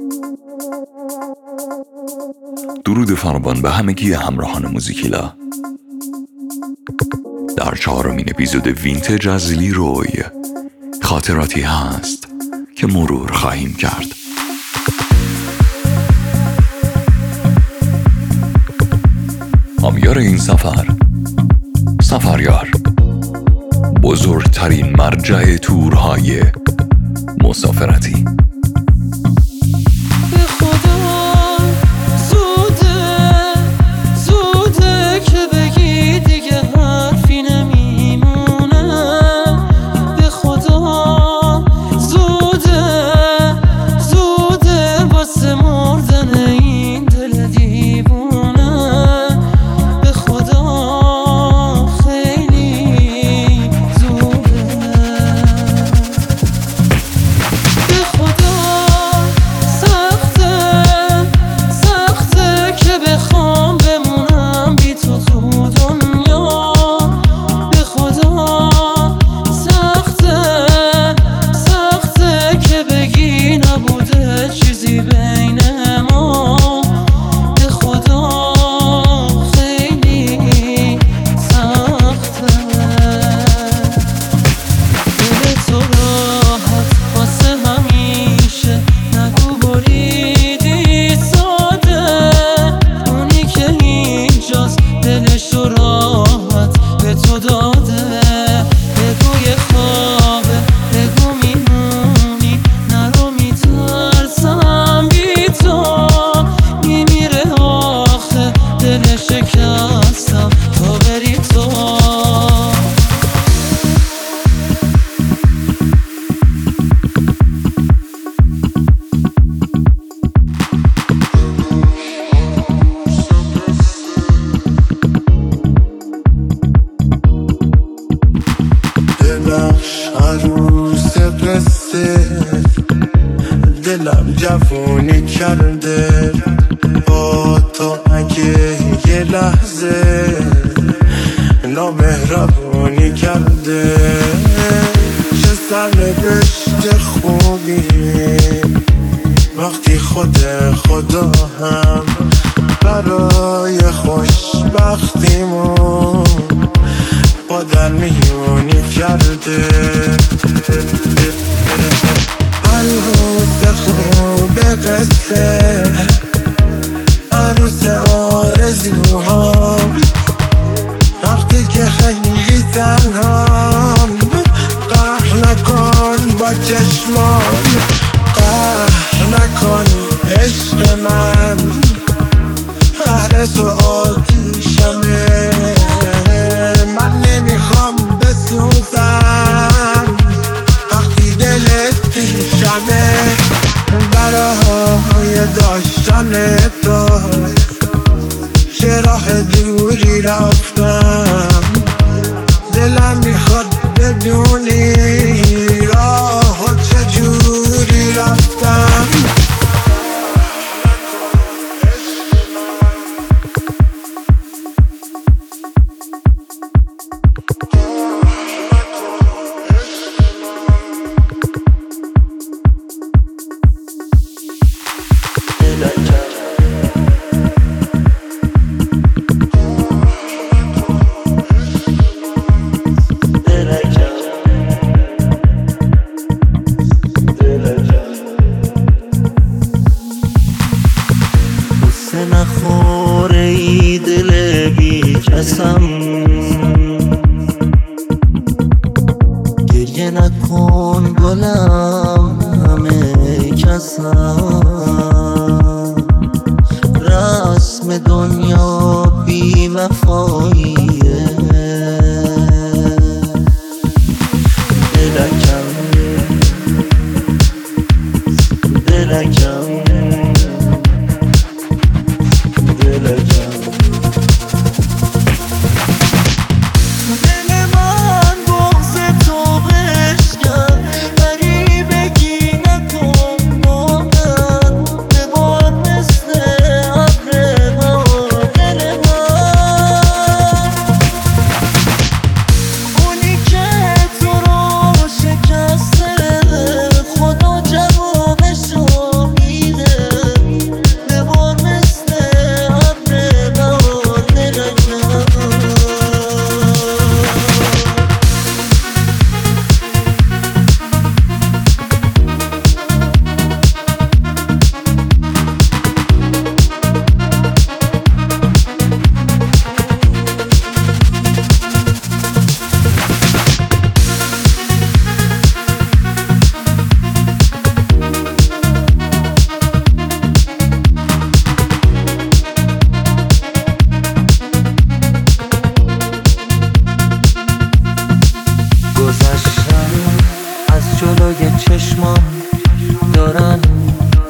درود فراوان به همگی همراهان موزیکیلا. در 4مین اپیزود وینتج از لیروی خاطراتی هست که مرور خواهیم کرد. همیار این سفریار، بزرگترین مرجع تورهای مسافرتی. دلم جوونی کرده با تو، اگه یه لحظه نامهربونی کرده. چه سرنوشت خوبی وقتی خدا هم برای خوشبختیمون با در میونی کرده. عروس خوب قصه، عروس آرزوهام، وقتی که خیلی تنهام قهر نکن با چشمان، قهر نکن عشق من، قهر تو آتیشمه، من نمیخوام بسوزم وقتی دلت پیشمه. برای داشتن تو چه راه دوری رفتم، دلم میخواد بدونی راه چجوری رفتم. نخوره ای دل بی کسم، گریه نکن گلم همه کسم، رسم دنیا بی وفاییه، دلکم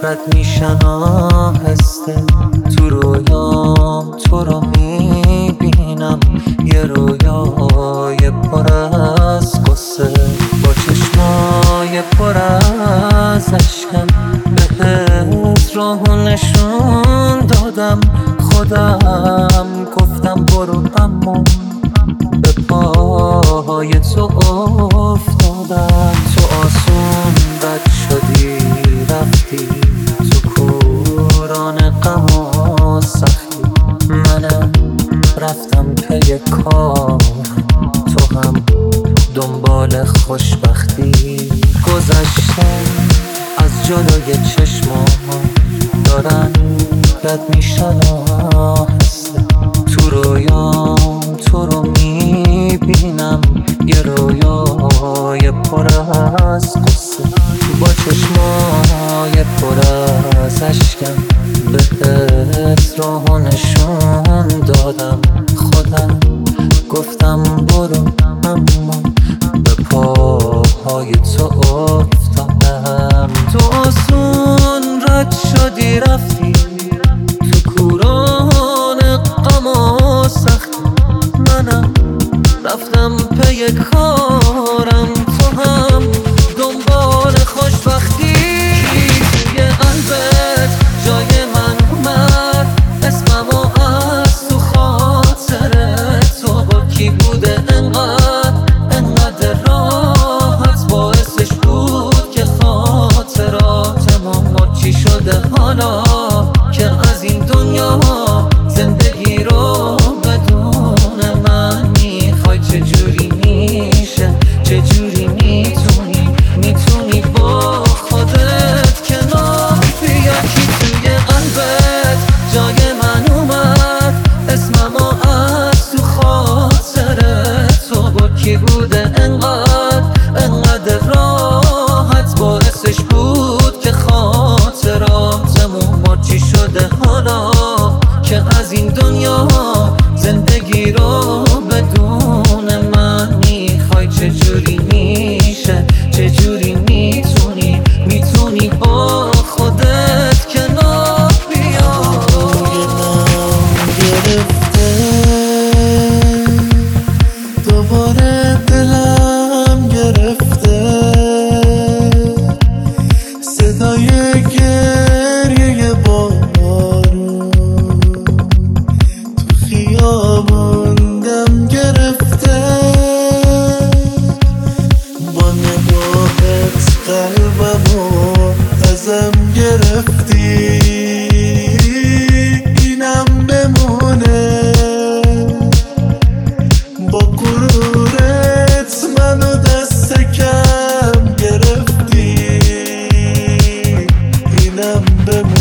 رد میشن آهسته. تو رویام تو رو میبینم، یه رویای پر از قصه. با چشمای پر از اشکم بهت راهو نشون دادم. خودم گفتم برو، اما به پاهای تو افتادم. تو آسون رد شدی رفتی تو کوران غم و سختی. منم رفتم پی کار، تو هم دنبال خوشبختی. گذشتم از جلوی چشمام، دارن رد میشن آهسته. تو رویام تو رو میبینم، یه رویای پر از قصه. با چشمای پر از اشکم بهت راهو نشون دادم. خودم گفتم برو، اما به پاهای تو افتادم. تو آسون رد شدی رفتی تو کوران غم و سختی. منم رفتم پی کارم، تو هم دنبال خوشبختی. توی قلبت جای من اومد، اسممو از تو خاطرت. تو با کی بوده انقدر راحت، باعثش بود که خاطراتمون چی شده حالا که از این دنیا زندگی رو بدون من میخوای. چجوری میشه، چجوری میتونی با خودت کنار بیا؟ کی توی قلبت جای من اومد، اسممو از تو خاطرت. تو با کی بوده انقدر راحت، باعثش بود که خاطراتمون چی شده حالا که از این دنیا زندگی رو بدون من میخوای. چجوری میشه، چجوری میتونی با خودت کنار بیا؟ روی من گرفته دوباره، دلم گرفته صدای گریه بارون. تو خیابون دم گرفته، با نگاهت قلبمو ازم گرفتی. اینم بمونه، با غرورت منو دست کم گرفتی. اینم بمونه.